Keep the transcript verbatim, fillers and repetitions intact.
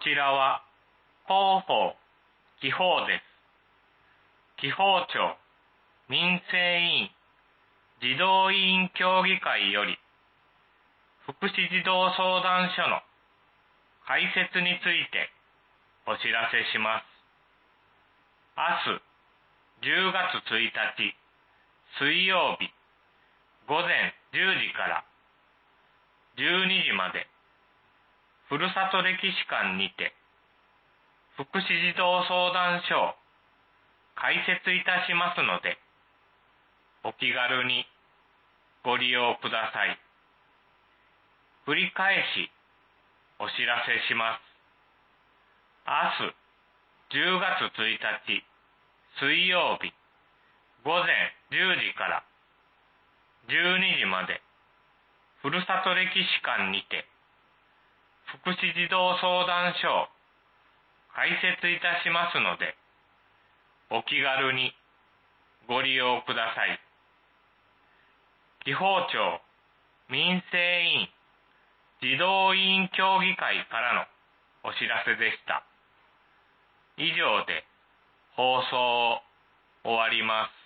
ちらは広報紀報です。紀報庁民生委員児童委員協議会より福祉児童相談所の開設についてお知らせします。明日じゅうがつついたち水曜日ごぜんじゅうじからじゅうにじまでふるさと歴史館にて福祉児童相談所を開設いたしますので、お気軽にご利用ください。繰り返しお知らせします。明日じゅうがつついたち水曜日ごぜんじゅうじからじゅうにじまでふるさと歴史館にて福祉児童相談所を開設いたしますので、お気軽にご利用ください。紀報庁民生委員児童委員協議会からのお知らせでした。以上で放送を終わります。